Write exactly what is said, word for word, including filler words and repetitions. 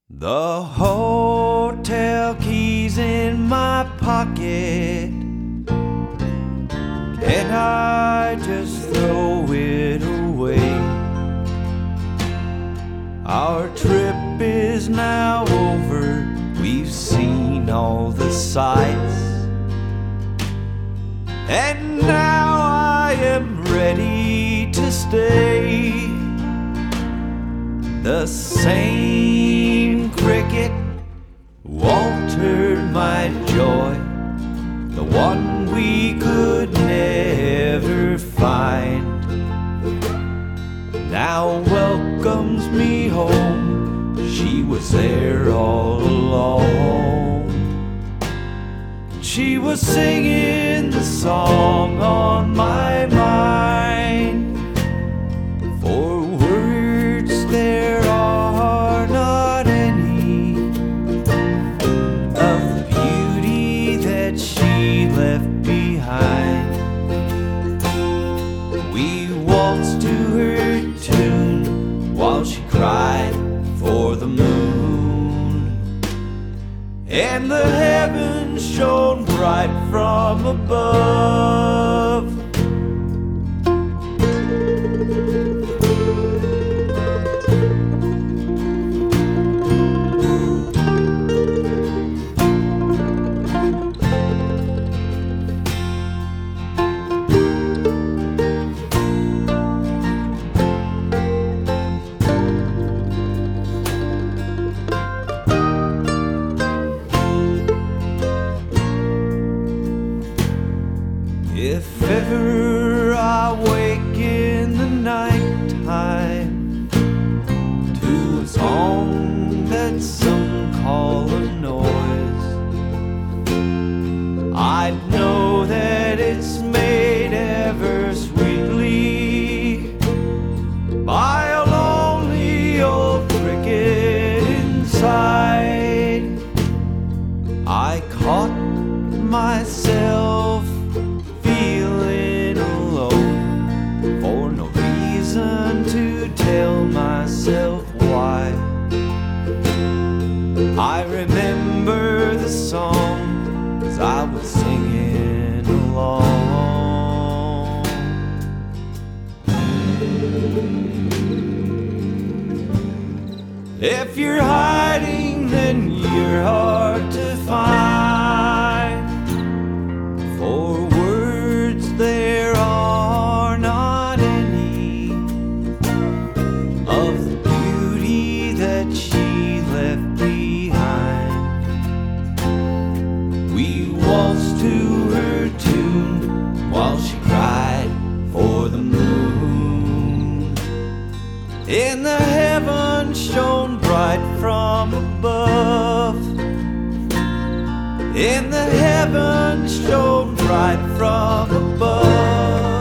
The hotel keys in my pocket, and I just throw it away. Our trip is now over, we've seen all the sights, and now I am ready to stay. The same cricket altered my joy, the one we could never find, now welcomes me home. She was there all along. She was singing the song on my mind. For words there are not any of the beauty that she left behind. We waltzed to her tune while she cried for the moon, and the heavens shone bright from above. If ever I wake in the night time to a song that some call a noise, I'd know that it's made ever sweetly by a lonely old cricket inside. I caught myself feeling alone, for no reason to tell myself why. I remember the song as I was singing along. If you're hiding, then you're hard to find, for words there are not any of the beauty that she left behind. We waltzed to her tune while she cried for the moon, and the heavens shone bright from above. In the heavens shone bright from above.